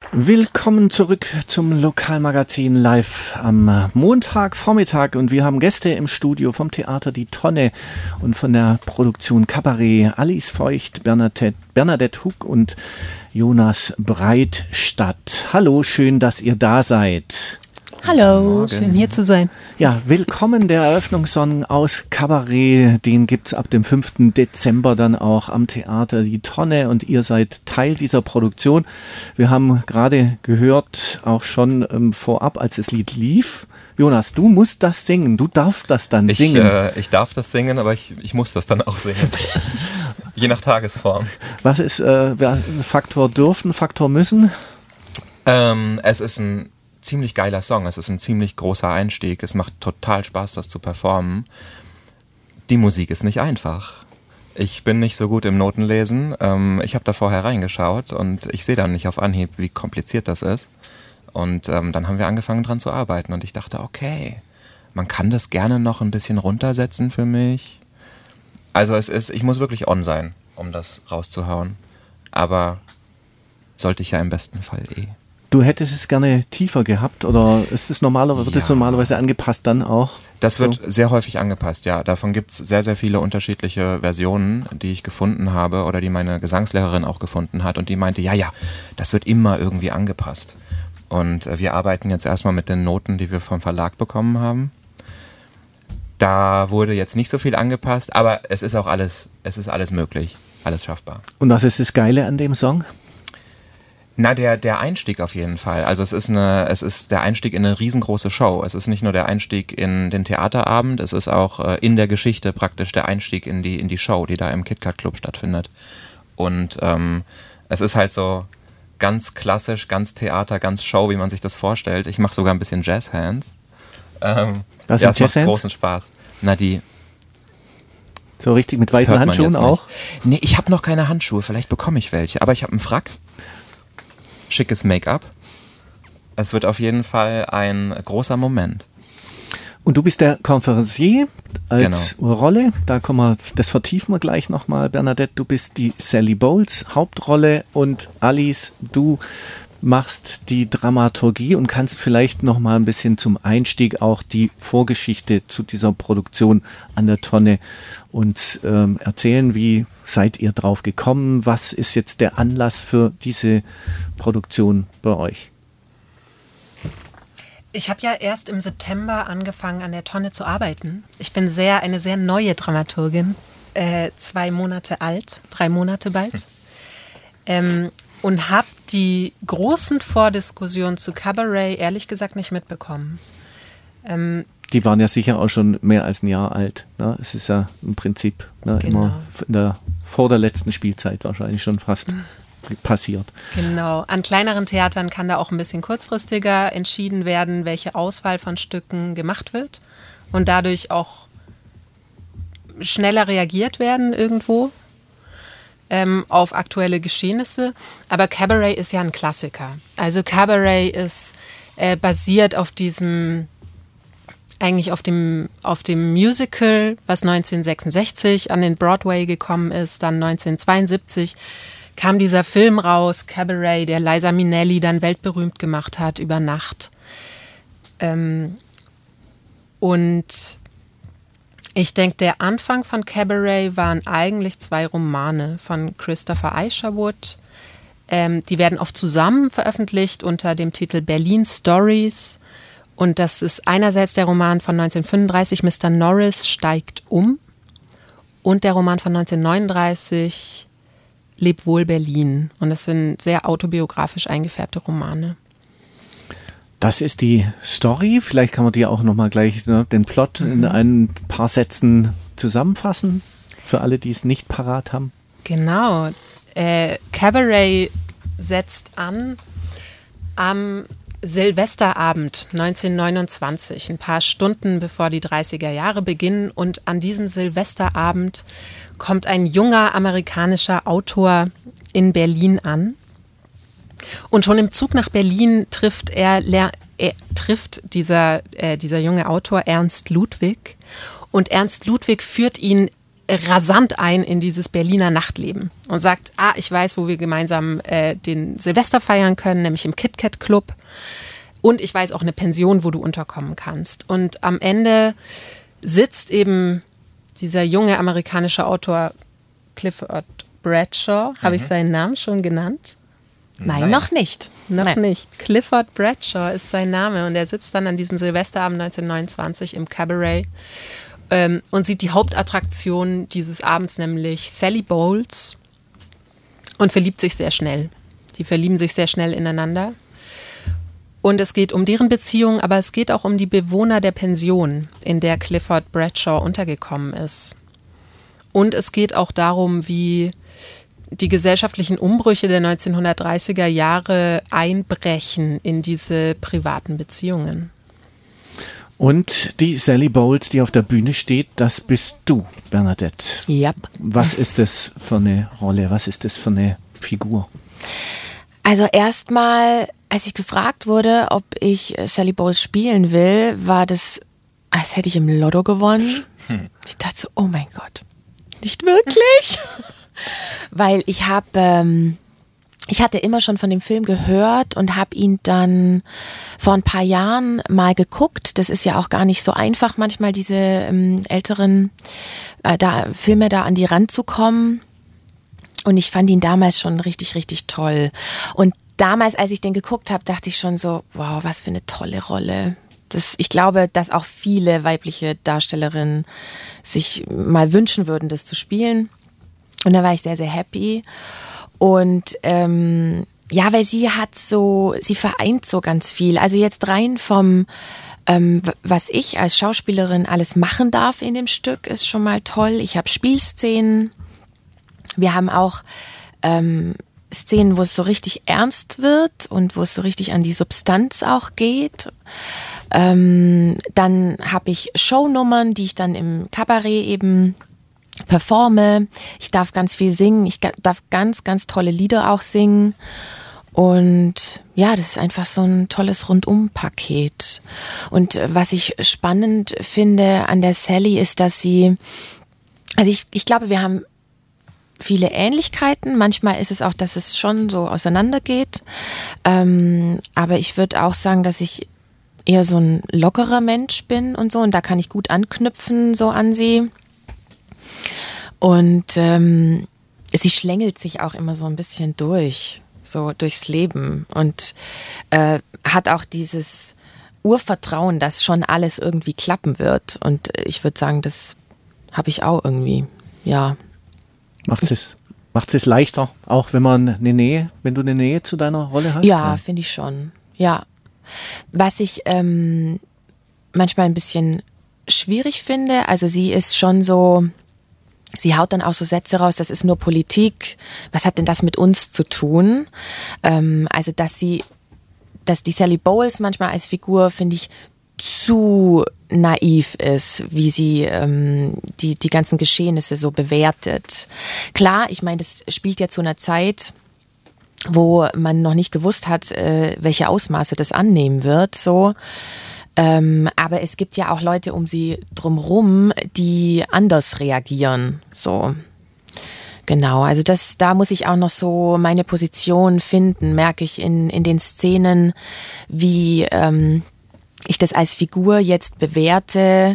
Willkommen zurück zum Lokalmagazin live am Montagvormittag und wir haben Gäste im Studio vom Theater Die Tonne und von der Produktion Kabarett Alice Feucht, Bernadette Huck und Jonas Breitstadt. Hallo, schön, dass ihr da seid. Hallo, schön hier zu sein. Ja, willkommen, der Eröffnungssong aus Kabarett, den gibt's ab dem 5. Dezember dann auch am Theater Die Tonne und ihr seid Teil dieser Produktion. Wir haben gerade gehört, auch schon vorab, als das Lied lief, Jonas, du musst das singen, du darfst das dann singen. Ich darf das singen, aber ich muss das dann auch singen. Je nach Tagesform. Was ist Faktor dürfen, Faktor müssen? Es ist ein ziemlich geiler Song, es ist ein ziemlich großer Einstieg, es macht total Spaß, das zu performen. Die Musik ist nicht einfach. Ich bin nicht so gut im Notenlesen, ich habe da vorher reingeschaut und ich sehe dann nicht auf Anhieb, wie kompliziert das ist. Und dann haben wir angefangen dran zu arbeiten und ich dachte, okay, man kann das gerne noch ein bisschen runtersetzen für mich. Also ich muss wirklich on sein, um das rauszuhauen. Aber sollte ich ja im besten Fall Du hättest es gerne tiefer gehabt oder wird es normalerweise angepasst dann auch? Das wird sehr häufig angepasst, ja. Davon gibt es sehr, sehr viele unterschiedliche Versionen, die ich gefunden habe oder die meine Gesangslehrerin auch gefunden hat und die meinte, ja, das wird immer irgendwie angepasst. Und wir arbeiten jetzt erstmal mit den Noten, die wir vom Verlag bekommen haben. Da wurde jetzt nicht so viel angepasst, aber es ist alles möglich, alles schaffbar. Und was ist das Geile an dem Song? Na, der Einstieg auf jeden Fall. Also es ist der Einstieg in eine riesengroße Show. Es ist nicht nur der Einstieg in den Theaterabend, es ist auch in der Geschichte praktisch der Einstieg in die Show, die da im KitKat Club stattfindet. Und es ist halt so ganz klassisch, ganz Theater, ganz Show, wie man sich das vorstellt. Ich mache sogar ein bisschen Jazzhands. Was ja, sind es macht großen Spaß. Na, so richtig mit weißen Handschuhen auch? Nee, ich habe noch keine Handschuhe, vielleicht bekomme ich welche, aber ich habe einen Frack. Schickes Make-up. Es wird auf jeden Fall ein großer Moment. Und du bist der Konferencier als Rolle. Das vertiefen wir gleich nochmal. Bernadette, du bist die Sally Bowles Hauptrolle und Alice, du machst die Dramaturgie und kannst vielleicht nochmal ein bisschen zum Einstieg auch die Vorgeschichte zu dieser Produktion an der Tonne uns erzählen. Wie seid ihr drauf gekommen? Was ist jetzt der Anlass für diese Produktion bei euch? Ich habe ja erst im September angefangen, an der Tonne zu arbeiten. Ich bin eine sehr neue Dramaturgin, 2 Monate alt, 3 Monate bald. Und habe die großen Vordiskussionen zu Kabarett ehrlich gesagt nicht mitbekommen. Die waren ja sicher auch schon mehr als ein Jahr alt. Ne? Es ist ja im Prinzip immer vor der letzten Spielzeit wahrscheinlich schon fast passiert. Genau. An kleineren Theatern kann da auch ein bisschen kurzfristiger entschieden werden, welche Auswahl von Stücken gemacht wird und dadurch auch schneller reagiert werden irgendwo auf aktuelle Geschehnisse. Aber Kabarett ist ja ein Klassiker. Also Kabarett ist basiert auf dem Musical, was 1966 an den Broadway gekommen ist. Dann 1972 kam dieser Film raus, Kabarett, der Liza Minnelli dann weltberühmt gemacht hat über Nacht. Und ich denke, der Anfang von Kabarett waren eigentlich 2 Romane von Christopher Isherwood. Die werden oft zusammen veröffentlicht unter dem Titel Berlin Stories. Und das ist einerseits der Roman von 1935, Mr. Norris steigt um, und der Roman von 1939, Leb wohl Berlin. Und das sind sehr autobiografisch eingefärbte Romane. Das ist die Story. Vielleicht kann man die auch nochmal gleich den Plot in ein paar Sätzen zusammenfassen, für alle, die es nicht parat haben. Genau. Kabarett setzt an am Silvesterabend 1929, ein paar Stunden bevor die 30er Jahre beginnen. Und an diesem Silvesterabend kommt ein junger amerikanischer Autor in Berlin an. Und schon im Zug nach Berlin trifft dieser junge Autor Ernst Ludwig. Und Ernst Ludwig führt ihn rasant ein in dieses Berliner Nachtleben und sagt, ich weiß, wo wir gemeinsam den Silvester feiern können, nämlich im KitKat Club. Und ich weiß auch eine Pension, wo du unterkommen kannst. Und am Ende sitzt eben dieser junge amerikanische Autor Clifford Bradshaw. Habe ich seinen Namen schon genannt? Nein, noch nicht. Noch nicht. Clifford Bradshaw ist sein Name und er sitzt dann an diesem Silvesterabend 1929 im Cabaret und sieht die Hauptattraktion dieses Abends, nämlich Sally Bowles, und verliebt sich sehr schnell. Die verlieben sich sehr schnell ineinander. Und es geht um deren Beziehung, aber es geht auch um die Bewohner der Pension, in der Clifford Bradshaw untergekommen ist. Und es geht auch darum, wie die gesellschaftlichen Umbrüche der 1930er Jahre einbrechen in diese privaten Beziehungen. Und die Sally Bowles, die auf der Bühne steht, das bist du, Bernadette. Yep. Was ist das für eine Rolle? Was ist das für eine Figur? Also erstmal, als ich gefragt wurde, ob ich Sally Bowles spielen will, war das, als hätte ich im Lotto gewonnen. Ich dachte so, oh mein Gott, nicht wirklich? Weil ich hatte immer schon von dem Film gehört und habe ihn dann vor ein paar Jahren mal geguckt. Das ist ja auch gar nicht so einfach, manchmal diese älteren Filme da an die ranzukommen. Und ich fand ihn damals schon richtig, richtig toll. Und damals, als ich den geguckt habe, dachte ich schon so, wow, was für eine tolle Rolle. Ich glaube, dass auch viele weibliche Darstellerinnen sich mal wünschen würden, das zu spielen. Und da war ich sehr, sehr happy. Und weil sie vereint so ganz viel. Also jetzt rein vom, was ich als Schauspielerin alles machen darf in dem Stück, ist schon mal toll. Ich habe Spielszenen. Wir haben auch Szenen, wo es so richtig ernst wird und wo es so richtig an die Substanz auch geht. Dann habe ich Shownummern, die ich dann im Kabarett eben performe. Ich darf ganz viel singen. Ich darf ganz, ganz tolle Lieder auch singen. Und ja, das ist einfach so ein tolles Rundum-Paket. Und was ich spannend finde an der Sally ist, dass sie, also ich glaube, wir haben viele Ähnlichkeiten. Manchmal ist es auch, dass es schon so auseinandergeht. Aber ich würde auch sagen, dass ich eher so ein lockerer Mensch bin und so. Und da kann ich gut anknüpfen so an sie. Und sie schlängelt sich auch immer so ein bisschen durchs Leben und hat auch dieses Urvertrauen, dass schon alles irgendwie klappen wird. Und ich würde sagen, das habe ich auch irgendwie, ja. Macht es leichter, auch wenn du eine Nähe zu deiner Rolle hast? Ja, finde ich schon, ja. Was ich manchmal ein bisschen schwierig finde, also sie ist schon so, sie haut dann auch so Sätze raus, das ist nur Politik, was hat denn das mit uns zu tun? Also dass die Sally Bowles manchmal als Figur, finde ich, zu naiv ist, wie sie die ganzen Geschehnisse so bewertet. Klar, ich meine, das spielt ja zu einer Zeit, wo man noch nicht gewusst hat, welche Ausmaße das annehmen wird, so. Aber es gibt ja auch Leute um sie drumherum, die anders reagieren, so. Genau, also da muss ich auch noch so meine Position finden, merke ich in den Szenen, wie ich das als Figur jetzt bewerte.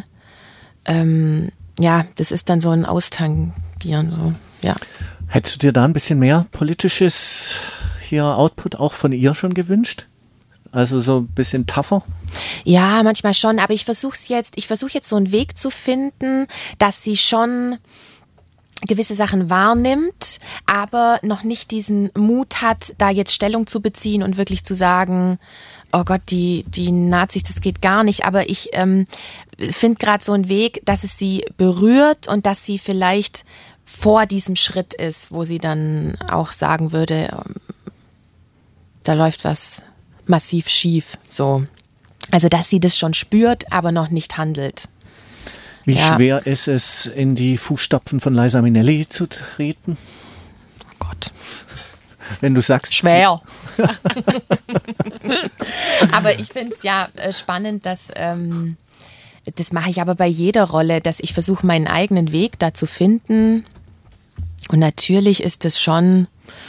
Das ist dann so ein Austangieren, so, ja. Hättest du dir da ein bisschen mehr politisches Output auch von ihr schon gewünscht? Also so ein bisschen tougher? Ja, manchmal schon, aber ich versuche jetzt so einen Weg zu finden, dass sie schon gewisse Sachen wahrnimmt, aber noch nicht diesen Mut hat, da jetzt Stellung zu beziehen und wirklich zu sagen, oh Gott, die Nazis, das geht gar nicht. Aber ich finde gerade so einen Weg, dass es sie berührt und dass sie vielleicht vor diesem Schritt ist, wo sie dann auch sagen würde, da läuft was massiv schief. So. Also, dass sie das schon spürt, aber noch nicht handelt. Wie schwer ist es, in die Fußstapfen von Liza Minnelli zu treten? Oh Gott. Wenn du sagst... Schwer. Aber ich finde es ja spannend, dass das mache ich aber bei jeder Rolle, dass ich versuche, meinen eigenen Weg da zu finden. Und natürlich ist es schon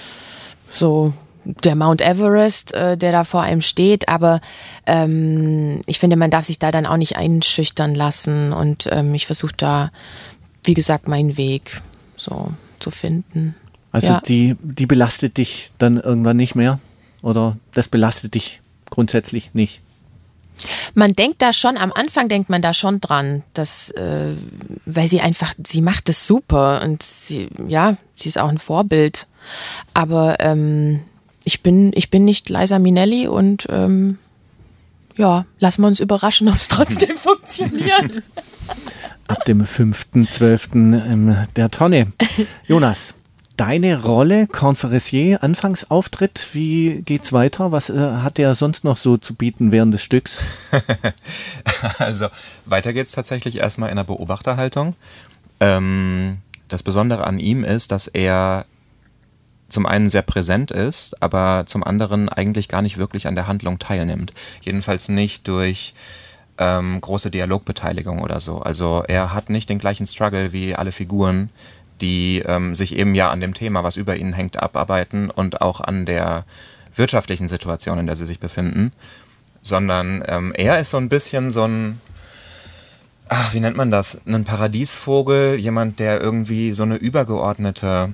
so der Mount Everest, der da vor einem steht, aber ich finde, man darf sich da dann auch nicht einschüchtern lassen und ich versuche da, wie gesagt, meinen Weg so zu finden. Also die belastet dich dann irgendwann nicht mehr oder das belastet dich grundsätzlich nicht? Man denkt da schon, am Anfang denkt man da schon dran, dass, weil sie macht das super und sie ist auch ein Vorbild. Aber ich bin nicht Liza Minnelli und lassen wir uns überraschen, ob es trotzdem funktioniert. Ab dem 5.12. Der Tonne. Jonas, deine Rolle, Conférencier, Anfangsauftritt, wie geht's weiter? Was hat der sonst noch so zu bieten während des Stücks? Also weiter geht's tatsächlich erstmal in der Beobachterhaltung. Das Besondere an ihm ist, dass er zum einen sehr präsent ist, aber zum anderen eigentlich gar nicht wirklich an der Handlung teilnimmt. Jedenfalls nicht durch große Dialogbeteiligung oder so. Also er hat nicht den gleichen Struggle wie alle Figuren, die sich eben ja an dem Thema, was über ihnen hängt, abarbeiten und auch an der wirtschaftlichen Situation, in der sie sich befinden, sondern er ist so ein bisschen so ein, wie nennt man das, ein Paradiesvogel, jemand, der irgendwie so eine übergeordnete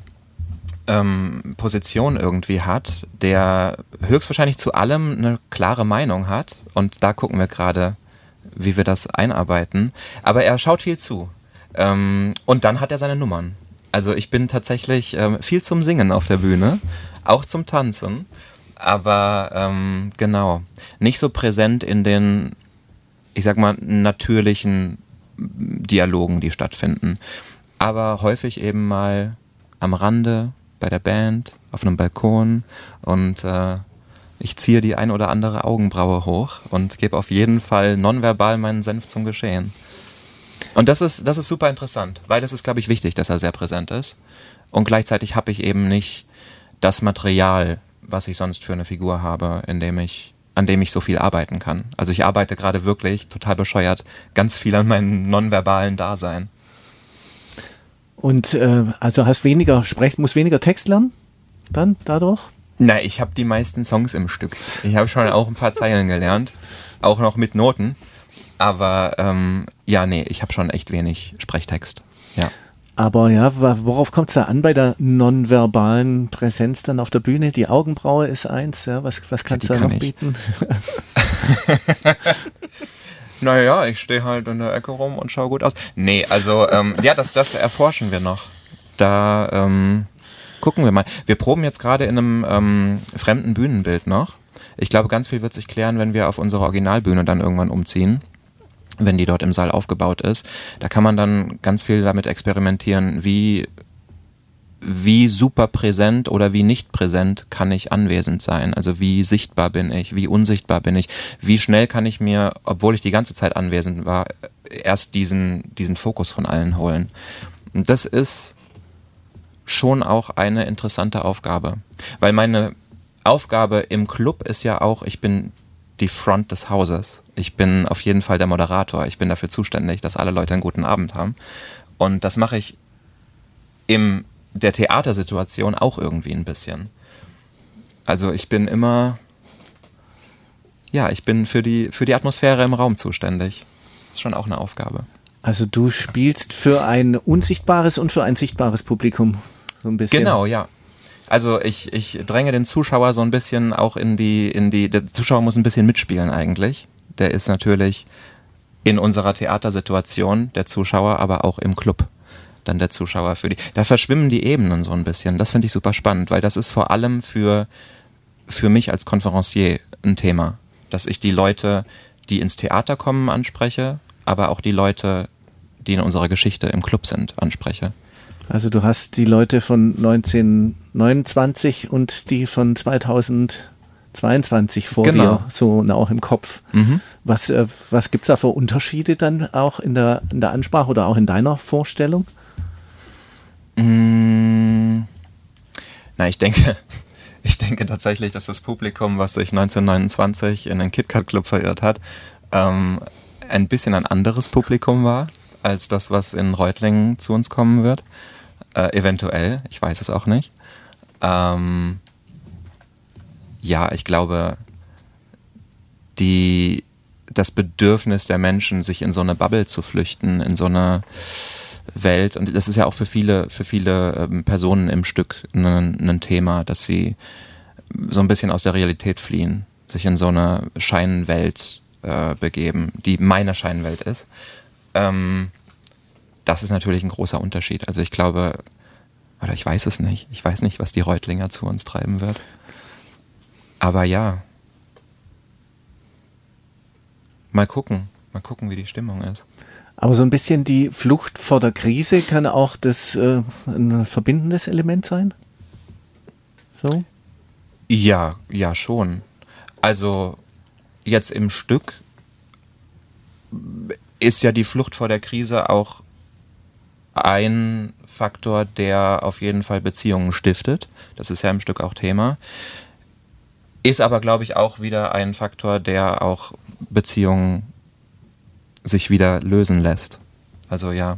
Position irgendwie hat, der höchstwahrscheinlich zu allem eine klare Meinung hat und da gucken wir gerade, wie wir das einarbeiten, aber er schaut viel zu und dann hat er seine Nummern. Also ich bin tatsächlich viel zum Singen auf der Bühne, auch zum Tanzen, aber genau, nicht so präsent in den, ich sag mal, natürlichen Dialogen, die stattfinden, aber häufig eben mal am Rande, bei der Band, auf einem Balkon und ich ziehe die ein oder andere Augenbraue hoch und gebe auf jeden Fall nonverbal meinen Senf zum Geschehen. Und das ist super interessant, weil das ist, glaube ich, wichtig, dass er sehr präsent ist. Und gleichzeitig habe ich eben nicht das Material, was ich sonst für eine Figur habe, an dem ich so viel arbeiten kann. Also ich arbeite gerade wirklich, total bescheuert, ganz viel an meinem nonverbalen Dasein. Und also musst weniger Text lernen dann dadurch? Na, ich habe die meisten Songs im Stück. Ich habe schon auch ein paar Zeilen gelernt, auch noch mit Noten. Aber ich habe schon echt wenig Sprechtext. Ja. Aber ja, worauf kommt es da an bei der nonverbalen Präsenz dann auf der Bühne? Die Augenbraue ist eins, ja, was kannst du da noch bieten? Naja, ich stehe halt in der Ecke rum und schaue gut aus. Nee, also das erforschen wir noch. Da gucken wir mal. Wir proben jetzt gerade in einem fremden Bühnenbild noch. Ich glaube, ganz viel wird sich klären, wenn wir auf unsere Originalbühne dann irgendwann umziehen, wenn die dort im Saal aufgebaut ist. Da kann man dann ganz viel damit experimentieren, wie super präsent oder wie nicht präsent kann ich anwesend sein. Also wie sichtbar bin ich, wie unsichtbar bin ich, wie schnell kann ich mir, obwohl ich die ganze Zeit anwesend war, erst diesen Fokus von allen holen. Und das ist schon auch eine interessante Aufgabe. Weil meine Aufgabe im Club ist ja auch, ich bin die Front des Hauses. Ich bin auf jeden Fall der Moderator. Ich bin dafür zuständig, dass alle Leute einen guten Abend haben. Und das mache ich in der Theatersituation auch irgendwie ein bisschen. Also ich bin immer, ich bin für die Atmosphäre im Raum zuständig. Das ist schon auch eine Aufgabe. Also du spielst für ein unsichtbares und für ein sichtbares Publikum so ein bisschen. Genau, ja. Also ich dränge den Zuschauer so ein bisschen auch der Zuschauer muss ein bisschen mitspielen eigentlich. Der ist natürlich in unserer Theatersituation der Zuschauer, aber auch im Club dann der Zuschauer da verschwimmen die Ebenen so ein bisschen. Das finde ich super spannend, weil das ist vor allem für mich als Conférencier ein Thema, dass ich die Leute, die ins Theater kommen, anspreche, aber auch die Leute, die in unserer Geschichte im Club sind, anspreche. Also du hast die Leute von 1929 und die von 2022 vor dir, so auch im Kopf. Mhm. Was gibt es da für Unterschiede dann auch in der Ansprache oder auch in deiner Vorstellung? Na, ich denke tatsächlich, dass das Publikum, was sich 1929 in den KitKat Club verirrt hat, ein bisschen ein anderes Publikum war, als das, was in Reutlingen zu uns kommen wird. Eventuell, ich weiß es auch nicht. Ja, ich glaube, das Bedürfnis der Menschen, sich in so eine Bubble zu flüchten, in so eine Welt, und das ist ja auch für viele Personen im Stück ein Thema, dass sie so ein bisschen aus der Realität fliehen, sich in so eine Scheinwelt begeben, die meine Scheinwelt ist. Das ist natürlich ein großer Unterschied. Also ich glaube, oder ich weiß es nicht. Ich weiß nicht, was die Reutlinger zu uns treiben wird. Aber ja. Mal gucken, wie die Stimmung ist. Aber so ein bisschen die Flucht vor der Krise kann auch ein verbindendes Element sein? So? Ja, schon. Also jetzt im Stück ist ja die Flucht vor der Krise auch ein Faktor, der auf jeden Fall Beziehungen stiftet. Das ist ja im Stück auch Thema. Ist aber, glaube ich, auch wieder ein Faktor, der auch Beziehungen sich wieder lösen lässt. Also ja.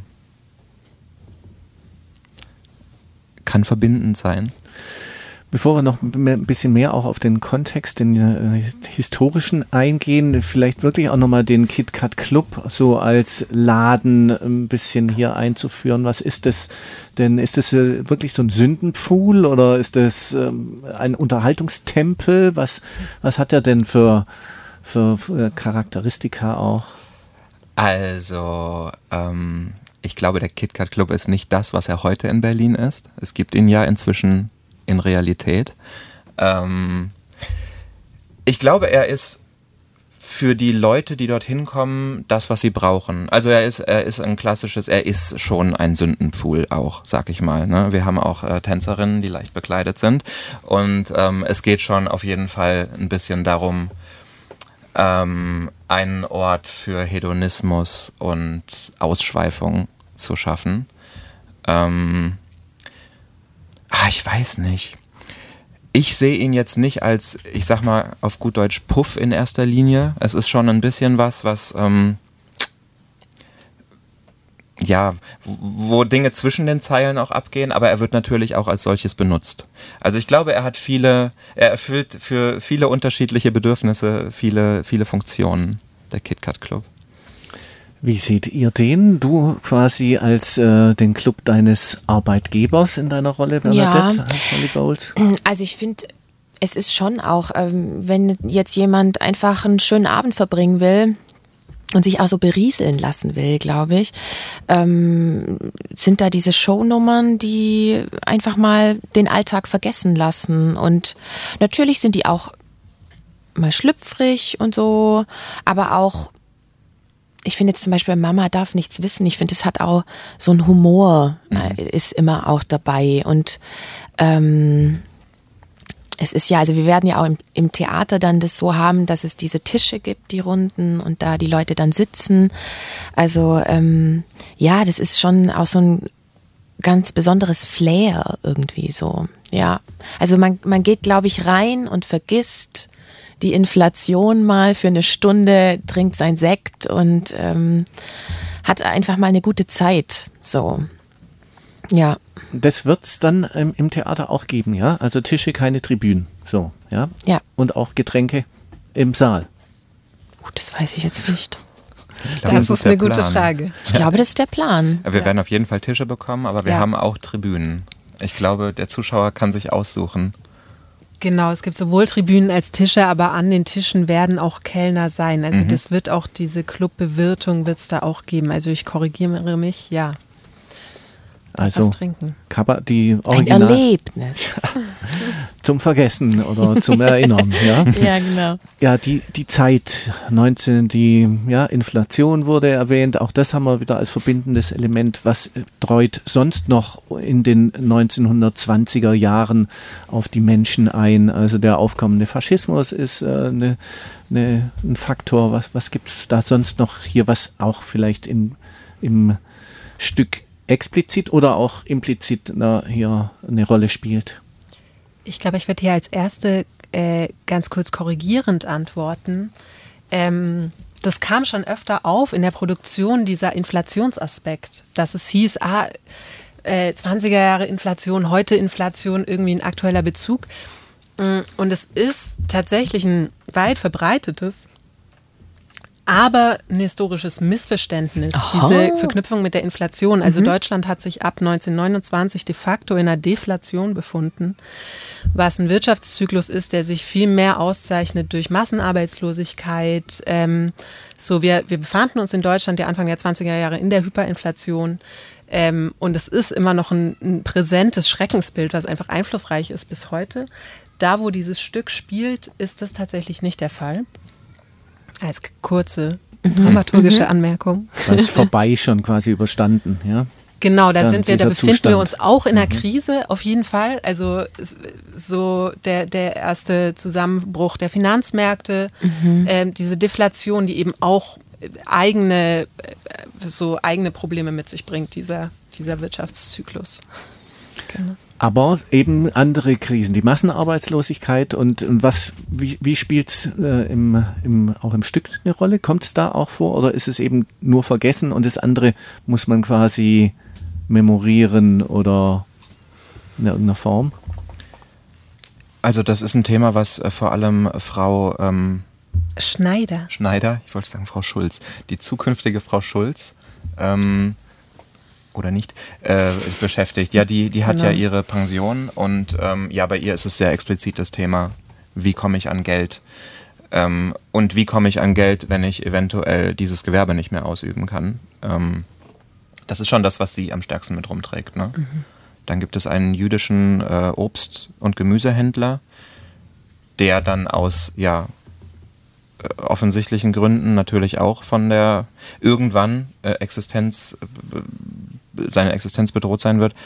Kann verbindend sein. Bevor wir noch ein bisschen mehr auch auf den Kontext, den historischen eingehen, vielleicht wirklich auch nochmal den KitKat Club so als Laden ein bisschen hier einzuführen. Was ist das denn? Ist das wirklich so ein Sündenpfuhl oder ist das ein Unterhaltungstempel? Was hat er denn für Charakteristika auch? Also, ich glaube, der KitKat Club ist nicht das, was er heute in Berlin ist. Es gibt ihn ja inzwischen in Realität. Ich glaube, er ist für die Leute, die dorthin kommen, das, was sie brauchen. Also er ist schon ein Sündenpfuhl auch, sag ich mal. Ne? Wir haben auch Tänzerinnen, die leicht bekleidet sind. Und es geht schon auf jeden Fall ein bisschen darum, einen Ort für Hedonismus und Ausschweifung zu schaffen. Ich weiß nicht. Ich sehe ihn jetzt nicht als, ich sag mal auf gut Deutsch, Puff in erster Linie. Es ist schon ein bisschen was wo Dinge zwischen den Zeilen auch abgehen, aber er wird natürlich auch als solches benutzt. Also ich glaube, er erfüllt für viele unterschiedliche Bedürfnisse viele Funktionen, der KitKat Club. Wie seht ihr den? Du quasi als den Club deines Arbeitgebers in deiner Rolle, Bernadette, als Sally Bowles? Also ich finde, es ist schon auch, wenn jetzt jemand einfach einen schönen Abend verbringen will und sich auch so berieseln lassen will, glaube ich, sind da diese Shownummern, die einfach mal den Alltag vergessen lassen. Und natürlich sind die auch mal schlüpfrig und so, aber auch, ich finde jetzt zum Beispiel, Mama darf nichts wissen. Ich finde, es hat auch so ein Humor, ist immer auch dabei. Und es ist ja, also wir werden ja auch im Theater dann das so haben, dass es diese Tische gibt, die runden, und da die Leute dann sitzen. Also das ist schon auch so ein ganz besonderes Flair irgendwie so. Ja, also man geht, glaube ich, rein und vergisst die Inflation mal für eine Stunde, trinkt sein Sekt und hat einfach mal eine gute Zeit. So, ja. Das wird es dann im Theater auch geben, ja? Also Tische, keine Tribünen, so, ja? Ja. Und auch Getränke im Saal. Das weiß ich jetzt nicht. Ich glaub, das ist eine gute Frage. Ich glaube, das ist der Plan. Wir werden auf jeden Fall Tische bekommen, aber wir haben auch Tribünen. Ich glaube, der Zuschauer kann sich aussuchen. Genau, es gibt sowohl Tribünen als Tische, aber an den Tischen werden auch Kellner sein. Also das wird auch, diese Clubbewirtung wird es da auch geben. Also ich korrigiere mich, ja. Also was trinken. Die ein Erlebnis. Zum Vergessen oder zum Erinnern. Ja, ja, genau. Ja, die Zeit 19, Inflation wurde erwähnt. Auch das haben wir wieder als verbindendes Element. Was treut sonst noch in den 1920er Jahren auf die Menschen ein? Also der aufkommende Faschismus ist ein Faktor. Was gibt es da sonst noch hier, was auch vielleicht im Stück explizit oder auch implizit hier eine Rolle spielt? Ich glaube, ich werde hier als Erste ganz kurz korrigierend antworten. das kam schon öfter auf in der Produktion, dieser Inflationsaspekt, dass es hieß, 20er Jahre Inflation, heute Inflation, irgendwie ein aktueller Bezug. Und es ist tatsächlich ein weit verbreitetes, aber ein historisches Missverständnis, diese Verknüpfung mit der Inflation. Also Deutschland hat sich ab 1929 de facto in einer Deflation befunden, was ein Wirtschaftszyklus ist, der sich viel mehr auszeichnet durch Massenarbeitslosigkeit. Wir befanden uns in Deutschland ja Anfang der 20er Jahre in der Hyperinflation. Und es ist immer noch ein präsentes Schreckensbild, was einfach einflussreich ist bis heute. Da, wo dieses Stück spielt, ist das tatsächlich nicht der Fall. Als kurze dramaturgische Anmerkung. Das ist vorbei schon quasi überstanden, ja? Genau, da befinden wir uns auch in einer Krise, auf jeden Fall. Also so der erste Zusammenbruch der Finanzmärkte, diese Deflation, die eben auch eigene Probleme mit sich bringt, dieser Wirtschaftszyklus. Genau. Aber eben andere Krisen, die Massenarbeitslosigkeit und wie spielt es auch im Stück eine Rolle? Kommt es da auch vor oder ist es eben nur vergessen und das andere muss man quasi memorieren oder in irgendeiner Form? Also das ist ein Thema, was vor allem Frau Schneider, ich wollte sagen Frau Schulz, die zukünftige Frau Schulz, oder nicht, beschäftigt. Ja, die hat ja ihre Pension und bei ihr ist es sehr explizit das Thema, wie komme ich an Geld und wie komme ich an Geld, wenn ich eventuell dieses Gewerbe nicht mehr ausüben kann. Das ist schon das, was sie am stärksten mit rumträgt. Ne? Dann gibt es einen jüdischen Obst- und Gemüsehändler, der dann aus, offensichtlichen Gründen natürlich auch von der irgendwann seine Existenz bedroht sein wird.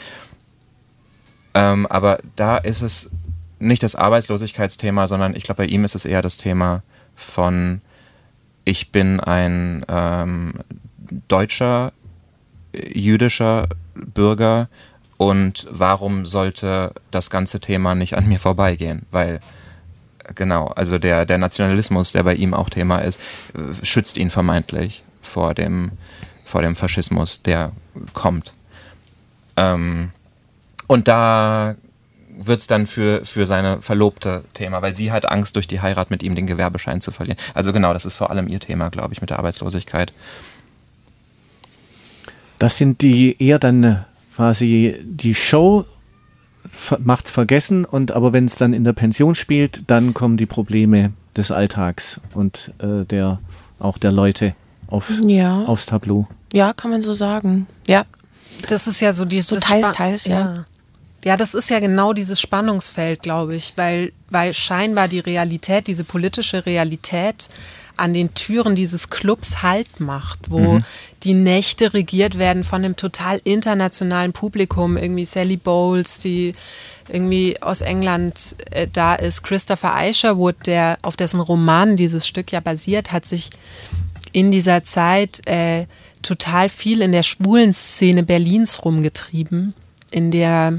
Aber da ist es nicht das Arbeitslosigkeitsthema, sondern ich glaube, bei ihm ist es eher das Thema von ich bin ein deutscher, jüdischer Bürger und warum sollte das ganze Thema nicht an mir vorbeigehen? Weil genau, also der Nationalismus, der bei ihm auch Thema ist, schützt ihn vermeintlich vor dem Faschismus, der kommt. Und da wird es dann für seine Verlobte Thema, weil sie hat Angst, durch die Heirat mit ihm den Gewerbeschein zu verlieren. Also genau, das ist vor allem ihr Thema, glaube ich, mit der Arbeitslosigkeit. Das sind die eher dann quasi die Show macht's vergessen aber wenn es dann in der Pension spielt, dann kommen die Probleme des Alltags und der Leute aufs Tableau. Ja, kann man so sagen. Ja. Das ist ja so dieses teils, ja. Ja, das ist ja genau dieses Spannungsfeld, glaube ich, weil scheinbar die Realität, diese politische Realität an den Türen dieses Clubs Halt macht, wo die Nächte regiert werden von einem total internationalen Publikum, irgendwie Sally Bowles, die irgendwie aus England da ist, Christopher Isherwood, auf dessen Roman dieses Stück ja basiert, hat sich in dieser Zeit total viel in der schwulen Szene Berlins rumgetrieben, in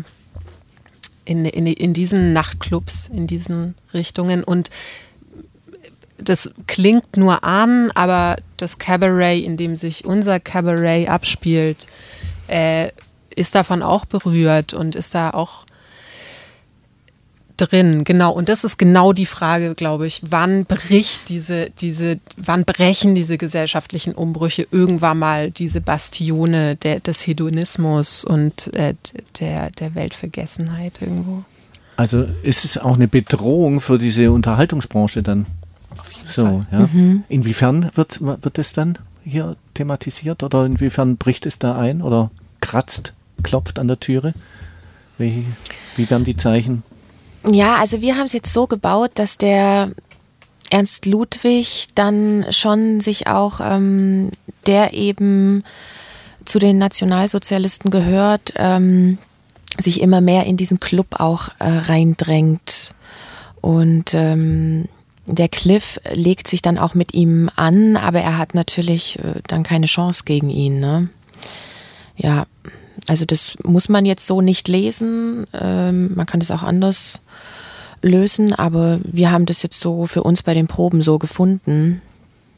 diesen Nachtclubs, in diesen Richtungen. Und das klingt nur an, aber das Cabaret, in dem sich unser Cabaret abspielt, ist davon auch berührt und ist da auch drin. Genau. Und das ist genau die Frage, glaube ich, wann brechen diese gesellschaftlichen Umbrüche irgendwann mal diese Bastione des Hedonismus und der Weltvergessenheit irgendwo? Also ist es auch eine Bedrohung für diese Unterhaltungsbranche dann? So, ja. Inwiefern wird das dann hier thematisiert oder inwiefern bricht es da ein oder klopft an der Türe? Wie werden die Zeichen? Ja, also wir haben es jetzt so gebaut, dass der Ernst Ludwig dann schon sich auch, der eben zu den Nationalsozialisten gehört, sich immer mehr in diesen Club auch reindrängt. Und der Cliff legt sich dann auch mit ihm an, aber er hat natürlich dann keine Chance gegen ihn, ne? Ja, also das muss man jetzt so nicht lesen. Man kann das auch anders lösen, aber wir haben das jetzt so für uns bei den Proben so gefunden.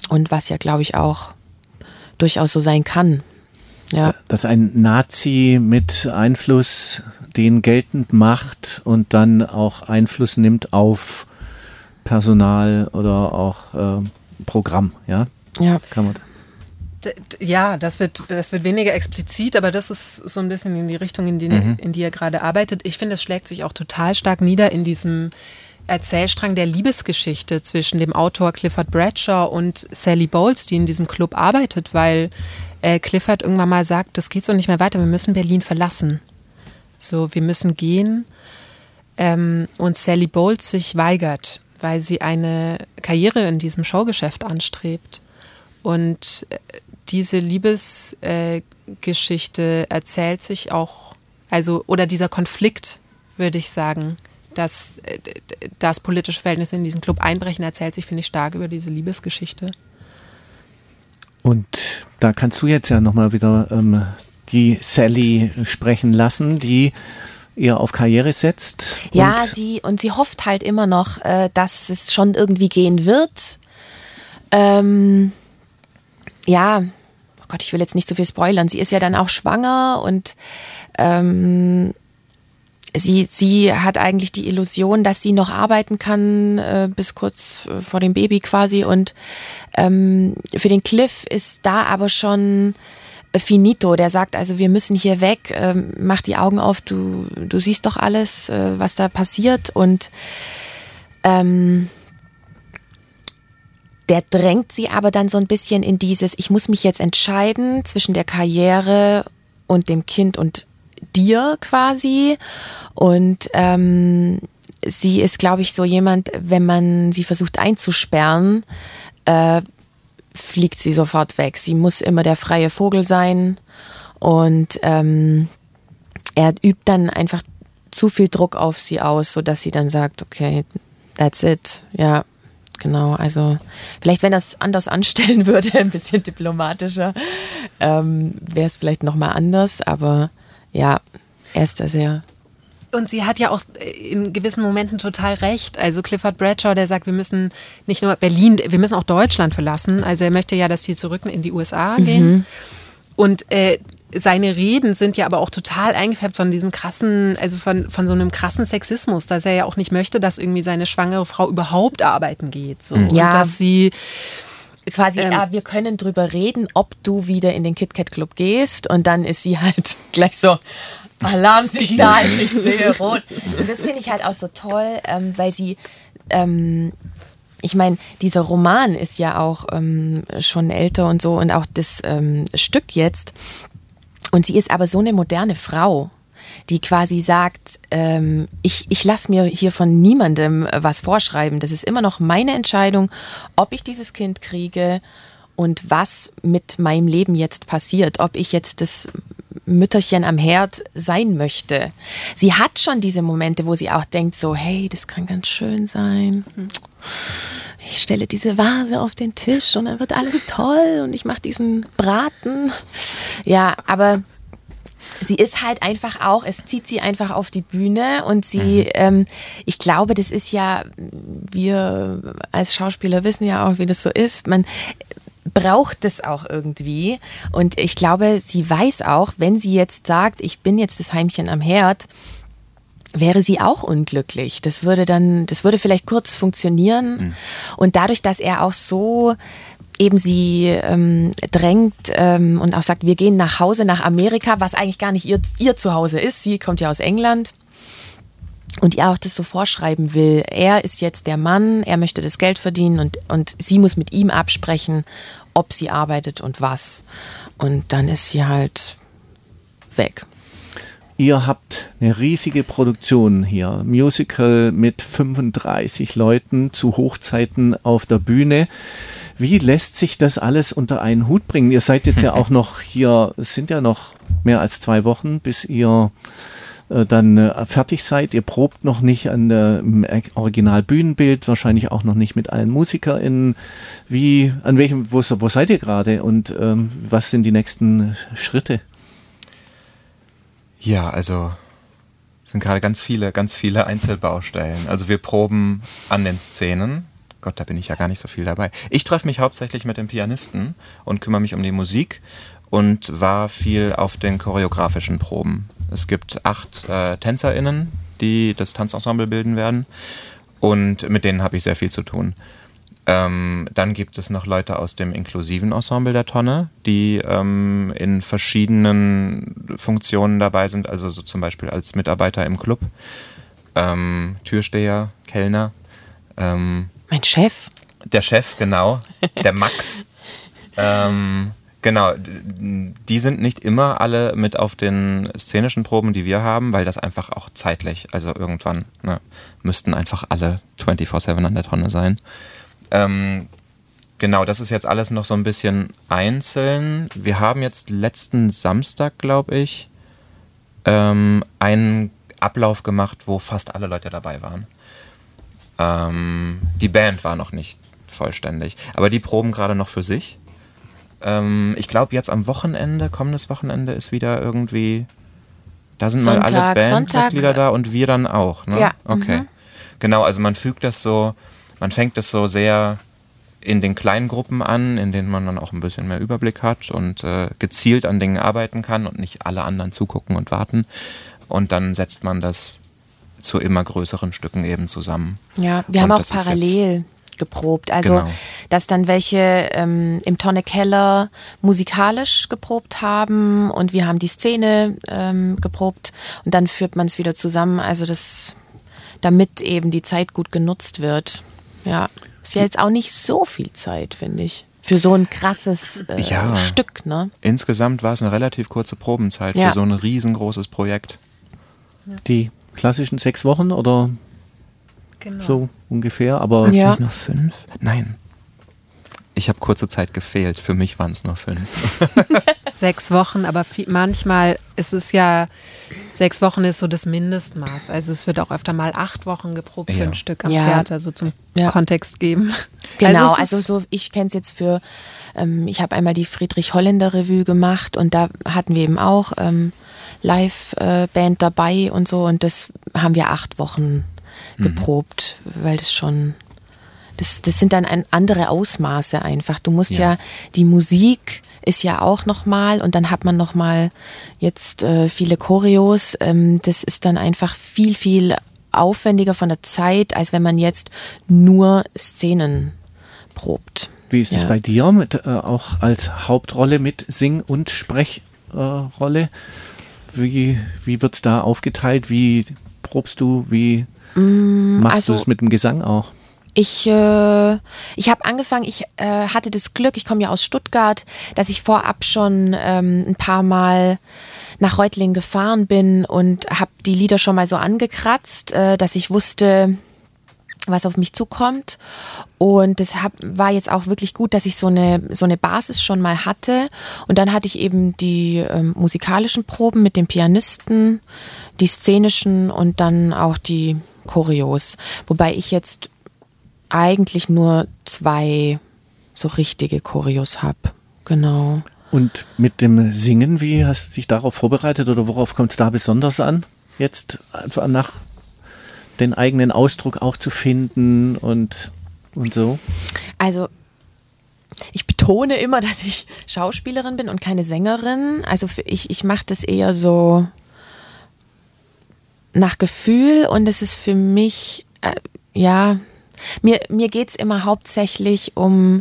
Und was ja, glaube ich, auch durchaus so sein kann. Ja. Dass ein Nazi mit Einfluss den geltend macht und dann auch Einfluss nimmt auf Personal oder auch Programm, ja? Ja. Kann man. Ja, das wird weniger explizit, aber das ist so ein bisschen in die Richtung, in die er gerade arbeitet. Ich finde, es schlägt sich auch total stark nieder in diesem Erzählstrang der Liebesgeschichte zwischen dem Autor Clifford Bradshaw und Sally Bowles, die in diesem Club arbeitet, weil Clifford irgendwann mal sagt, das geht so nicht mehr weiter, wir müssen Berlin verlassen. So, wir müssen gehen. Und Sally Bowles sich weigert, weil sie eine Karriere in diesem Showgeschäft anstrebt. Und diese Liebesgeschichte erzählt sich auch, oder dieser Konflikt, würde ich sagen, dass das politische Verhältnis in diesen Club einbrechen, erzählt sich, finde ich, stark über diese Liebesgeschichte. Und da kannst du jetzt ja nochmal wieder die Sally sprechen lassen, die eher auf Karriere setzt. Ja, sie hofft halt immer noch, dass es schon irgendwie gehen wird. Ja, oh Gott, ich will jetzt nicht so viel spoilern. Sie ist ja dann auch schwanger und sie hat eigentlich die Illusion, dass sie noch arbeiten kann bis kurz vor dem Baby quasi. Und für den Cliff ist da aber schon finito. Der sagt, also wir müssen hier weg, mach die Augen auf, du siehst doch alles, was da passiert. Und der drängt sie aber dann so ein bisschen in dieses, ich muss mich jetzt entscheiden zwischen der Karriere und dem Kind und dir quasi. Und sie ist, glaube ich, so jemand, wenn man sie versucht einzusperren, fliegt sie sofort weg. Sie muss immer der freie Vogel sein. Und er übt dann einfach zu viel Druck auf sie aus, sodass sie dann sagt, okay, that's it. Ja, genau. Also vielleicht, wenn er es anders anstellen würde, ein bisschen diplomatischer, wäre es vielleicht nochmal anders. Aber ja, er ist da sehr... Und sie hat ja auch in gewissen Momenten total recht. Also Clifford Bradshaw, der sagt, wir müssen nicht nur Berlin, wir müssen auch Deutschland verlassen. Also er möchte ja, dass sie zurück in die USA gehen. Und seine Reden sind ja aber auch total eingefärbt von diesem krassen, also von so einem krassen Sexismus, dass er ja auch nicht möchte, dass irgendwie seine schwangere Frau überhaupt arbeiten geht. So. Ja. Und dass sie quasi, wir können drüber reden, ob du wieder in den KitKat Club gehst. Und dann ist sie halt gleich so, Alarmsignal, ich sehe rot. Und das finde ich halt auch so toll, weil sie, ich meine, dieser Roman ist ja auch schon älter und so und auch das Stück jetzt. Und sie ist aber so eine moderne Frau, die quasi sagt, ich lasse mir hier von niemandem was vorschreiben. Das ist immer noch meine Entscheidung, ob ich dieses Kind kriege und was mit meinem Leben jetzt passiert. Ob ich jetzt das Mütterchen am Herd sein möchte. Sie hat schon diese Momente, wo sie auch denkt so, hey, das kann ganz schön sein. Ich stelle diese Vase auf den Tisch und dann wird alles toll und ich mache diesen Braten. Ja, aber sie ist halt einfach auch, es zieht sie einfach auf die Bühne und sie, ich glaube, das ist ja, wir als Schauspieler wissen ja auch, wie das so ist, man braucht es auch irgendwie und ich glaube, sie weiß auch, wenn sie jetzt sagt, ich bin jetzt das Heimchen am Herd, wäre sie auch unglücklich. Das würde vielleicht kurz funktionieren und dadurch, dass er auch so eben sie drängt und auch sagt, wir gehen nach Hause, nach Amerika, was eigentlich gar nicht ihr Zuhause ist. Sie kommt ja aus England und ihr auch das so vorschreiben will. Er ist jetzt der Mann, er möchte das Geld verdienen und sie muss mit ihm absprechen, ob sie arbeitet und was. Und dann ist sie halt weg. Ihr habt eine riesige Produktion hier. Musical mit 35 Leuten zu Hochzeiten auf der Bühne. Wie lässt sich das alles unter einen Hut bringen? Ihr seid jetzt ja auch noch hier, es sind ja noch mehr als 2 Wochen, bis ihr dann fertig seid. Ihr probt noch nicht im Original Bühnenbild, wahrscheinlich auch noch nicht mit allen MusikerInnen. Wo seid ihr gerade und was sind die nächsten Schritte? Ja, also es sind gerade ganz viele Einzelbaustellen. Also wir proben an den Szenen, Gott, da bin ich ja gar nicht so viel dabei. Ich treffe mich hauptsächlich mit den Pianisten und kümmere mich um die Musik und war viel auf den choreografischen Proben. Es gibt 8 TänzerInnen, die das Tanzensemble bilden werden und mit denen habe ich sehr viel zu tun. Dann gibt es noch Leute aus dem inklusiven Ensemble der Tonne, die in verschiedenen Funktionen dabei sind, also so zum Beispiel als Mitarbeiter im Club, Türsteher, Kellner. Mein Chef. Der Chef, genau, der Max. Genau, die sind nicht immer alle mit auf den szenischen Proben, die wir haben, weil das einfach auch zeitlich, also irgendwann müssten einfach alle 24/7 an der Tonne sein. Genau, das ist jetzt alles noch so ein bisschen einzeln. Wir haben jetzt letzten Samstag, glaube ich, einen Ablauf gemacht, wo fast alle Leute dabei waren. Die Band war noch nicht vollständig, aber die proben gerade noch für sich. Ich glaube, jetzt am Wochenende, kommendes Wochenende ist wieder irgendwie, da sind mal alle Bandmitglieder da und wir dann auch, ne? Ja. Okay. Genau, also man fängt das so sehr in den kleinen Gruppen an, in denen man dann auch ein bisschen mehr Überblick hat und gezielt an Dingen arbeiten kann und nicht alle anderen zugucken und warten. Und dann setzt man das zu immer größeren Stücken eben zusammen. Ja, wir haben auch parallel geprobt. Also, genau, dass dann welche im Tonne-Keller musikalisch geprobt haben und wir haben die Szene geprobt und dann führt man es wieder zusammen. Also damit eben die Zeit gut genutzt wird. Ja, ist ja jetzt auch nicht so viel Zeit, finde ich. Für so ein krasses Stück, ne? Insgesamt war es eine relativ kurze Probenzeit für so ein riesengroßes Projekt. Die klassischen 6 Wochen oder so ungefähr, aber nicht nur 5? Nein. Ich habe kurze Zeit gefehlt. Für mich waren es nur 5. 6 Wochen, aber manchmal ist es ja, 6 Wochen ist so das Mindestmaß. Also es wird auch öfter mal 8 Wochen geprobt für ein Stück am Theater, so zum Kontext geben. Genau, also so, ich kenne es jetzt für, ich habe einmal die Friedrich-Holländer-Revue gemacht und da hatten wir eben auch Live-Band dabei und so und das haben wir 8 Wochen geprobt, weil das schon, das sind dann andere Ausmaße einfach. Du musst die Musik ist ja auch nochmal und dann hat man nochmal jetzt viele Choreos. Das ist dann einfach viel, viel aufwendiger von der Zeit, als wenn man jetzt nur Szenen probt. Wie ist es bei dir mit auch als Hauptrolle mit Sing- und Sprechrolle? Wie wird es da aufgeteilt? Wie probst du? Wie machst du das mit dem Gesang auch? Ich habe angefangen, ich hatte das Glück, ich komme ja aus Stuttgart, dass ich vorab schon ein paar Mal nach Reutlingen gefahren bin und habe die Lieder schon mal so angekratzt, dass ich wusste, was auf mich zukommt. Und das war jetzt auch wirklich gut, dass ich so eine Basis schon mal hatte. Und dann hatte ich eben die musikalischen Proben mit dem Pianisten, die szenischen und dann auch die Choreos. Wobei ich jetzt eigentlich nur 2 so richtige Choreos habe. Genau. Und mit dem Singen, wie hast du dich darauf vorbereitet oder worauf kommt es da besonders an? Jetzt einfach nach den eigenen Ausdruck auch zu finden und so? Also ich betone immer, dass ich Schauspielerin bin und keine Sängerin. Also ich mache das eher so nach Gefühl und es ist für mich, mir geht es immer hauptsächlich um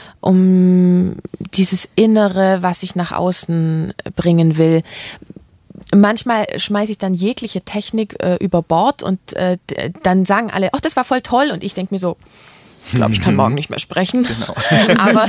dieses Innere, was ich nach außen bringen will. Manchmal schmeiße ich dann jegliche Technik über Bord und dann sagen alle, ach, das war voll toll und ich denke mir so, ich glaube, ich kann morgen nicht mehr sprechen. Genau. Aber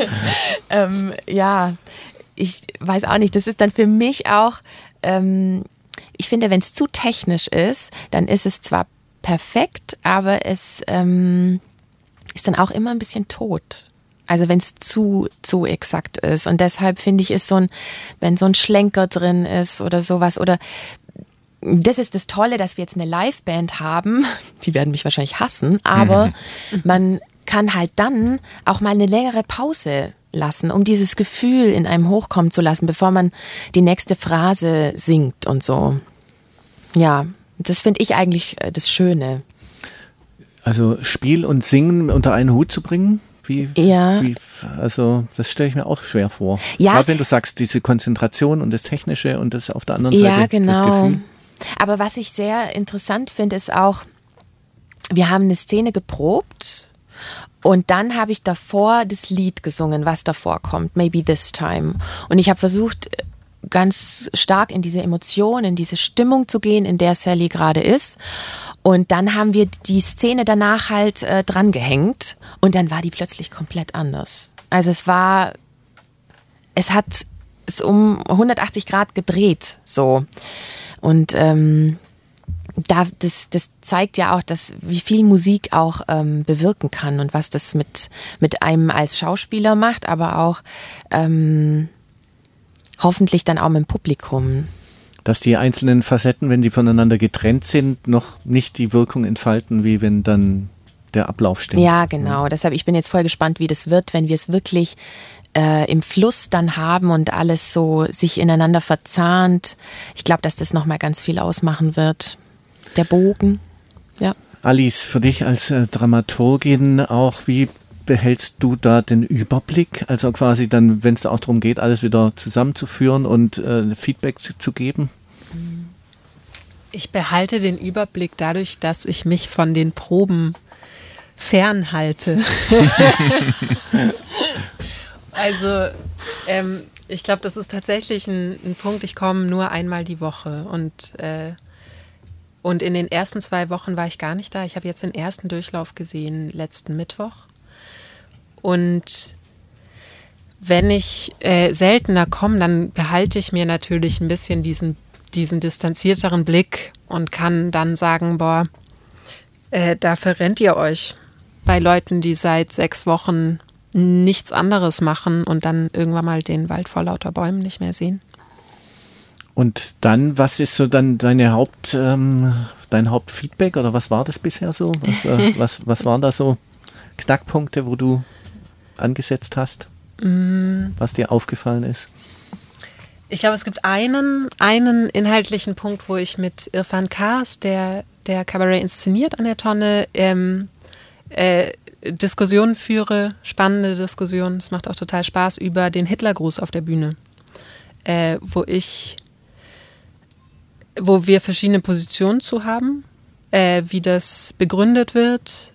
ich weiß auch nicht, das ist dann für mich auch, ich finde, wenn es zu technisch ist, dann ist es zwar perfekt, aber es ist dann auch immer ein bisschen tot. Also wenn es zu exakt ist. Und deshalb finde ich, wenn so ein Schlenker drin ist oder sowas, oder das ist das Tolle, dass wir jetzt eine Liveband haben. Die werden mich wahrscheinlich hassen, aber man kann halt dann auch mal eine längere Pause lassen, um dieses Gefühl in einem hochkommen zu lassen, bevor man die nächste Phrase singt und so. Ja, das finde ich eigentlich das Schöne. Also Spiel und Singen unter einen Hut zu bringen? Also das stelle ich mir auch schwer vor. Ja. Gerade wenn du sagst, diese Konzentration und das Technische und das auf der anderen Seite ja, genau. das Gefühl. Aber was ich sehr interessant finde, ist auch, wir haben eine Szene geprobt und dann habe ich davor das Lied gesungen, was davor kommt, Maybe This Time. Und ich habe versucht, ganz stark in diese Emotion, in diese Stimmung zu gehen, in der Sally gerade ist. Und dann haben wir die Szene danach halt dran gehängt und dann war die plötzlich komplett anders. Also es hat es um 180 Grad gedreht, so. Und das zeigt ja auch, wie viel Musik auch bewirken kann und was das mit einem als Schauspieler macht, aber auch hoffentlich dann auch mit dem Publikum. Dass die einzelnen Facetten, wenn die voneinander getrennt sind, noch nicht die Wirkung entfalten, wie wenn dann der Ablauf stimmt. Ja, genau. Deshalb, ich bin jetzt voll gespannt, wie das wird, wenn wir es wirklich im Fluss dann haben und alles so sich ineinander verzahnt. Ich glaube, dass das nochmal ganz viel ausmachen wird. Der Bogen, ja. Alice, für dich als Dramaturgin auch, wie behältst du da den Überblick? Also quasi dann, wenn es auch darum geht, alles wieder zusammenzuführen und Feedback zu geben? Ich behalte den Überblick dadurch, dass ich mich von den Proben fernhalte. Also ich glaube, das ist tatsächlich ein Punkt, ich komme nur einmal die Woche und in den ersten 2 Wochen war ich gar nicht da. Ich habe jetzt den ersten Durchlauf gesehen letzten Mittwoch. Und wenn ich seltener komme, dann behalte ich mir natürlich ein bisschen diesen distanzierteren Blick und kann dann sagen, boah, da verrennt ihr euch bei Leuten, die seit 6 Wochen nichts anderes machen und dann irgendwann mal den Wald vor lauter Bäumen nicht mehr sehen. Und dann, was ist so dann dein Hauptfeedback oder was war das bisher so? Was waren da so Knackpunkte, wo du angesetzt hast, was dir aufgefallen ist? Ich glaube, es gibt einen inhaltlichen Punkt, wo ich mit Irfan Kaas, der Cabaret inszeniert an der Tonne, Diskussionen führe, spannende Diskussionen, es macht auch total Spaß, über den Hitlergruß auf der Bühne, wo wir verschiedene Positionen zu haben, wie das begründet wird,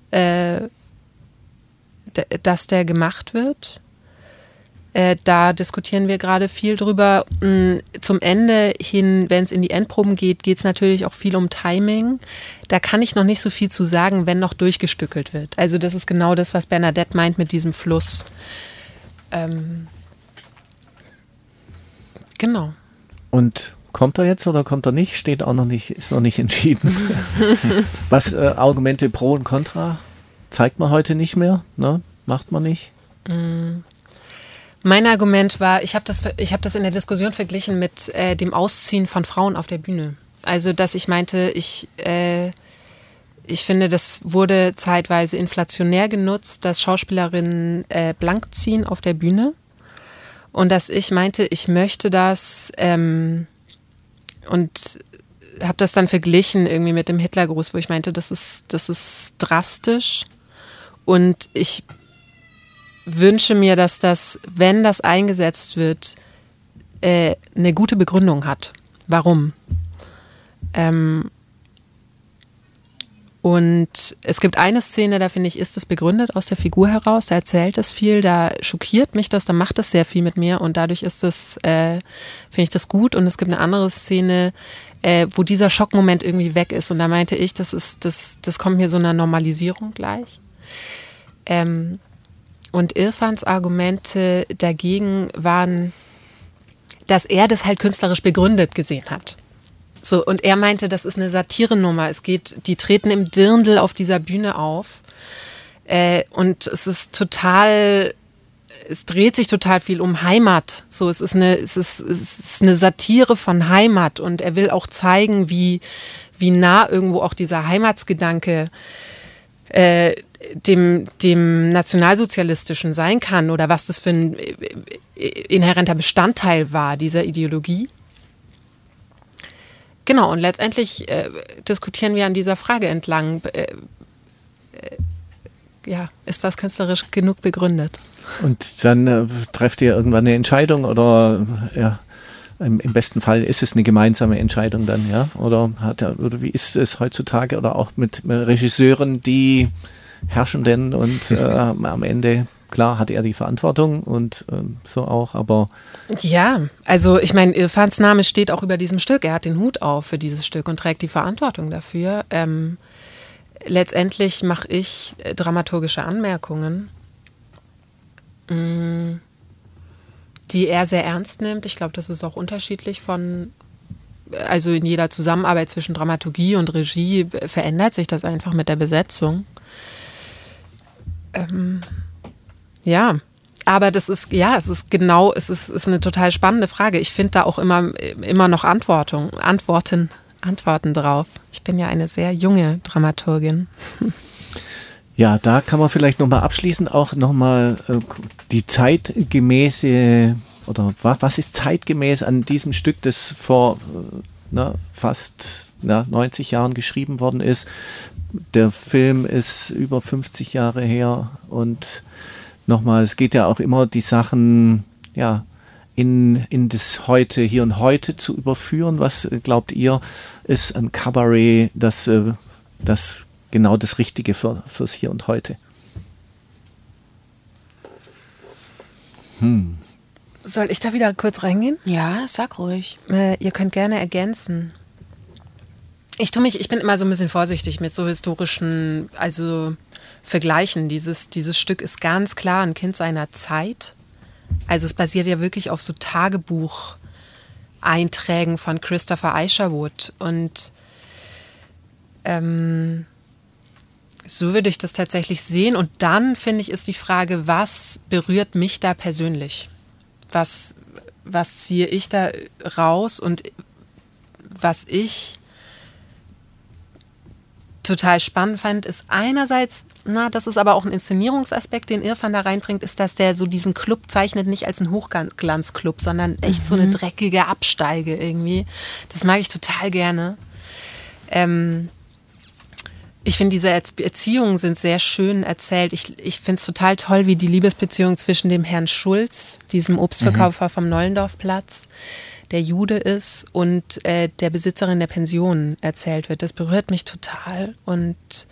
dass der gemacht wird. Da diskutieren wir gerade viel drüber. Zum Ende hin, wenn es in die Endproben geht, geht es natürlich auch viel um Timing. Da kann ich noch nicht so viel zu sagen, wenn noch durchgestückelt wird. Also das ist genau das, was Bernadette meint mit diesem Fluss. Genau. Und kommt er jetzt oder kommt er nicht? Steht auch noch nicht, ist noch nicht entschieden. Was Argumente pro und contra zeigt man heute nicht mehr, ne? Macht man nicht. Mein Argument war, ich habe das in der Diskussion verglichen mit dem Ausziehen von Frauen auf der Bühne. Also, dass ich meinte, ich finde, das wurde zeitweise inflationär genutzt, dass Schauspielerinnen blank ziehen auf der Bühne. Und dass ich meinte, ich möchte das und habe das dann verglichen irgendwie mit dem Hitlergruß, wo ich meinte, das ist drastisch. Und ich wünsche mir, dass das, wenn das eingesetzt wird, eine gute Begründung hat. Warum? Und es gibt eine Szene, da finde ich, ist es begründet aus der Figur heraus, da erzählt es viel, da schockiert mich das, da macht es sehr viel mit mir und dadurch ist es, finde ich das gut. Und es gibt eine andere Szene, wo dieser Schockmoment irgendwie weg ist und da meinte ich, das kommt mir so einer Normalisierung gleich. Und Irfans Argumente dagegen waren, dass er das halt künstlerisch begründet gesehen hat. So, und er meinte, das ist eine Satirenummer. Die treten im Dirndl auf dieser Bühne auf. Und es dreht sich total viel um Heimat. So, es ist eine Satire von Heimat. Und er will auch zeigen, wie nah irgendwo auch dieser Heimatsgedanke dem Nationalsozialistischen sein kann oder was das für ein inhärenter Bestandteil war dieser Ideologie. Genau, und letztendlich diskutieren wir an dieser Frage entlang. ist das künstlerisch genug begründet. Und dann trefft ihr irgendwann eine Entscheidung oder im besten Fall ist es eine gemeinsame Entscheidung dann, ja? Oder wie ist es heutzutage oder auch mit Regisseuren, die Herrschenden und am Ende, klar, hat er die Verantwortung und so auch, aber... Ja, also ich meine, Irfans Name steht auch über diesem Stück. Er hat den Hut auf für dieses Stück und trägt die Verantwortung dafür. Letztendlich mache ich dramaturgische Anmerkungen, die er sehr ernst nimmt. Ich glaube, das ist auch unterschiedlich also in jeder Zusammenarbeit zwischen Dramaturgie und Regie verändert sich das einfach mit der Besetzung. Aber das ist, es ist eine total spannende Frage. Ich finde da auch immer noch Antworten drauf. Ich bin ja eine sehr junge Dramaturgin. Ja, da kann man vielleicht nochmal abschließend auch nochmal die zeitgemäße, oder was ist zeitgemäß an diesem Stück, das vor fast 90 Jahren geschrieben worden ist. Der Film ist über 50 Jahre her und nochmal, es geht ja auch immer die Sachen, in das Heute, hier und heute zu überführen. Was glaubt ihr, ist ein Kabarett, das genau das Richtige fürs Hier und Heute? Soll ich da wieder kurz reingehen? Ja, sag ruhig. Ihr könnt gerne ergänzen. Ich bin immer so ein bisschen vorsichtig mit so historischen, Vergleichen. Dieses Stück ist ganz klar ein Kind seiner Zeit. Also es basiert ja wirklich auf so Tagebucheinträgen von Christopher Isherwood. Und so würde ich das tatsächlich sehen. Und dann, finde ich, ist die Frage, was berührt mich da persönlich? Was ziehe ich da raus? Und was ich total spannend fand, ist einerseits, das ist aber auch ein Inszenierungsaspekt, den Irfan da reinbringt, ist, dass der so diesen Club zeichnet, nicht als einen Hochglanzclub, sondern echt so eine dreckige Absteige irgendwie. Das mag ich total gerne. Ich finde, diese Beziehungen sind sehr schön erzählt. Ich finde es total toll, wie die Liebesbeziehung zwischen dem Herrn Schulz, diesem Obstverkäufer vom Nollendorfplatz, der Jude ist, und der Besitzerin der Pension erzählt wird. Das berührt mich total. Und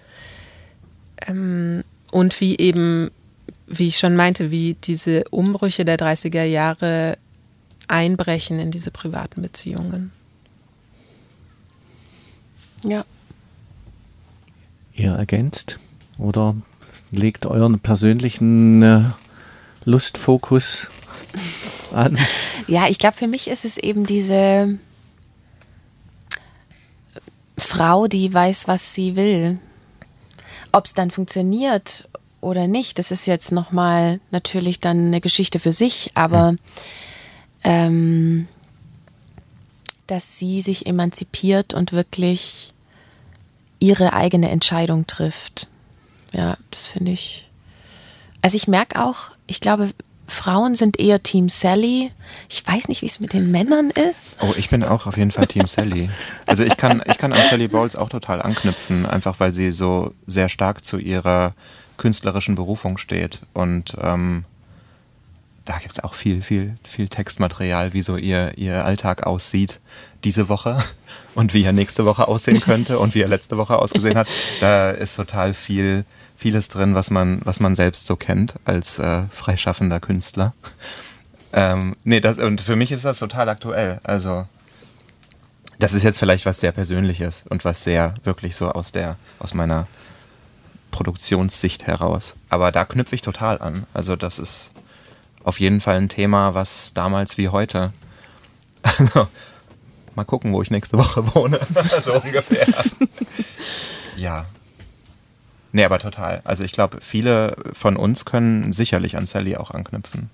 wie eben, wie ich schon meinte, wie diese Umbrüche der 30er Jahre einbrechen in diese privaten Beziehungen. Ja. Ihr ergänzt oder legt euren persönlichen Lustfokus an? Ja, ich glaube, für mich ist es eben diese Frau, die weiß, was sie will. Ob es dann funktioniert oder nicht, das ist jetzt nochmal natürlich dann eine Geschichte für sich, aber dass sie sich emanzipiert und wirklich ihre eigene Entscheidung trifft. Ja, das finde ich. Also ich merke auch, ich glaube, Frauen sind eher Team Sally. Ich weiß nicht, wie es mit den Männern ist. Oh, ich bin auch auf jeden Fall Team Sally. Also ich kann an Sally Bowles auch total anknüpfen, einfach weil sie so sehr stark zu ihrer künstlerischen Berufung steht. Und da gibt es auch viel Textmaterial, wie so ihr Alltag aussieht diese Woche und wie er nächste Woche aussehen könnte und wie er letzte Woche ausgesehen hat. Da ist total vieles drin, was man selbst so kennt als freischaffender Künstler. Und für mich ist das total aktuell. Also das ist jetzt vielleicht was sehr Persönliches und was sehr wirklich so aus meiner Produktionssicht heraus. Aber da knüpfe ich total an. Also das ist auf jeden Fall ein Thema, was damals wie heute. Also mal gucken, wo ich nächste Woche wohne. So ungefähr. Ja. Nee, aber total. Also ich glaube, viele von uns können sicherlich an Sally auch anknüpfen.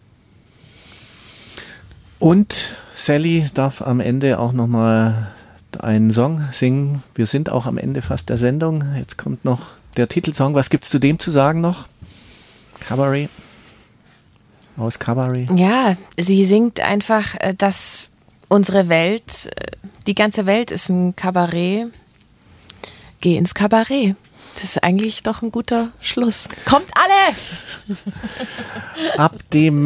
Und Sally darf am Ende auch nochmal einen Song singen. Wir sind auch am Ende fast der Sendung. Jetzt kommt noch der Titelsong. Was gibt es zu dem zu sagen noch? Kabarett. Aus Kabarett. Ja, sie singt einfach, dass unsere Welt, die ganze Welt ist ein Kabarett. Geh ins Kabarett. Das ist eigentlich doch ein guter Schluss. Kommt alle! Ab dem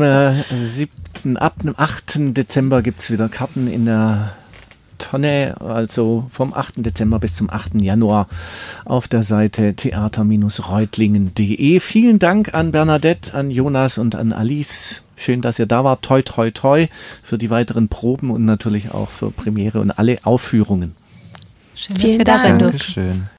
8. Dezember gibt es wieder Karten in der Tonne, also vom 8. Dezember bis zum 8. Januar auf der Seite theater-reutlingen.de. Vielen Dank an Bernadette, an Jonas und an Alice. Schön, dass ihr da wart. Toi, toi, toi für die weiteren Proben und natürlich auch für Premiere und alle Aufführungen. Schön, dass wir da sein durften. Dankeschön.